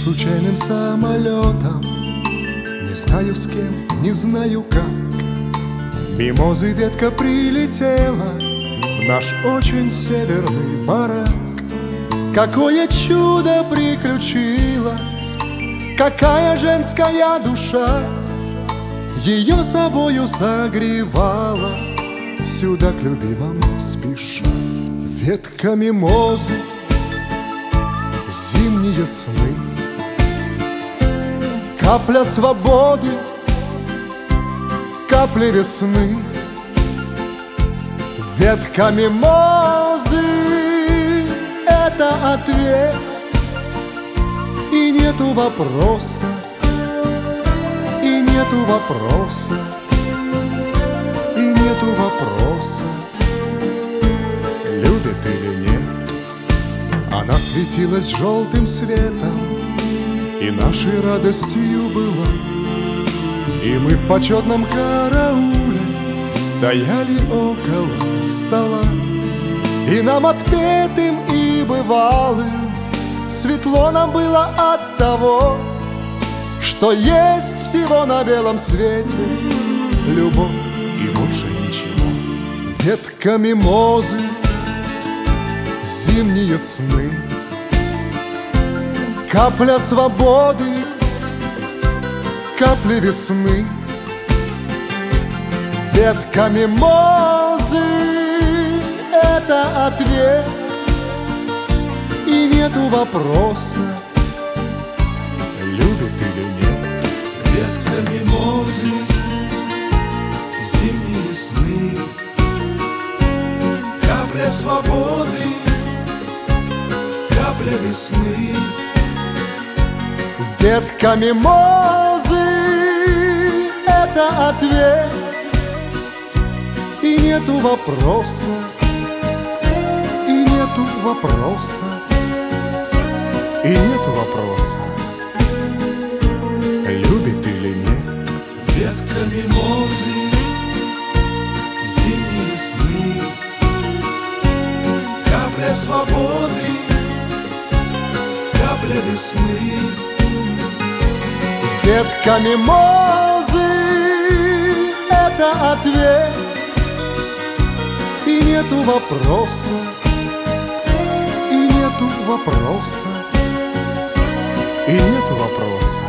случайным самолетом, не знаю с кем, не знаю как, мимозы ветка прилетела в наш очень северный барак. Какое чудо приключилось, какая женская душа ее собою согревала, сюда к любимому спеша. Ветка мимозы, зимние сны, капля свободы, капля весны. Ветка мимозы — это ответ, и нету вопроса, и нету вопроса, и нету вопроса, любит или нет. Она светилась желтым светом, и нашей радостью была, и мы в почетном карауле стояли около стола. И нам отпетым и бывалым светло нам было от того, что есть всего на белом свете любовь и больше ничего. Ветка мимозы, зимние сны, капля свободы, капли весны. Ветка мимозы — это ответ, и нету вопроса, любит или нет. Ветка мимозы, зимние сны, капля свободы, капля весны. Ветка мимозы — это ответ, и нету вопроса, и нету вопроса, и нету вопроса, любит или нет. Ветка мимозы, зимние сны, капля свободы, капля весны. Ветка мимозы — это ответ, и нету вопроса, и нету вопроса, и нету вопроса.